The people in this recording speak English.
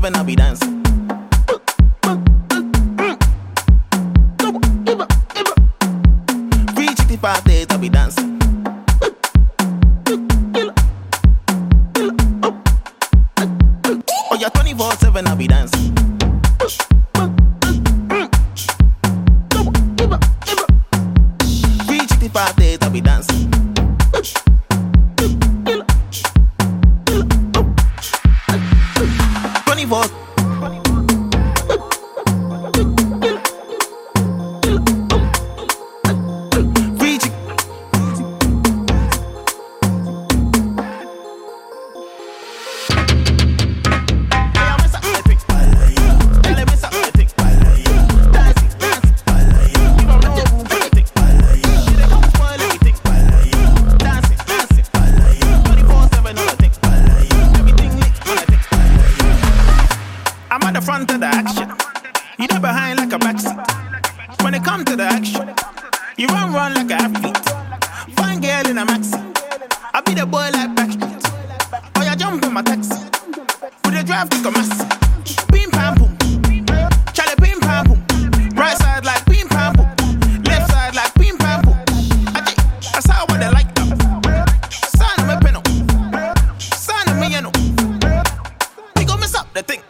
24/7 I be dancing. 365 days I be dancing. Oh yeah, 24/7 I be dancing. 365 days I be dancing. 24. I'm at the front of the action. You there behind like a backseat. When it come to the action, you run like an athlete. Fine girl in a maxi. I be the boy like Backstreet. Oh, you jump in my taxi. With the drive to Kumasi. Pim pam boom. Charlie pim pam boom. Right side like pim pam boom. Left side like pim pam boom. I saw what they like them. Son of me penal. Son of me, you know. We gon' mess up the thing.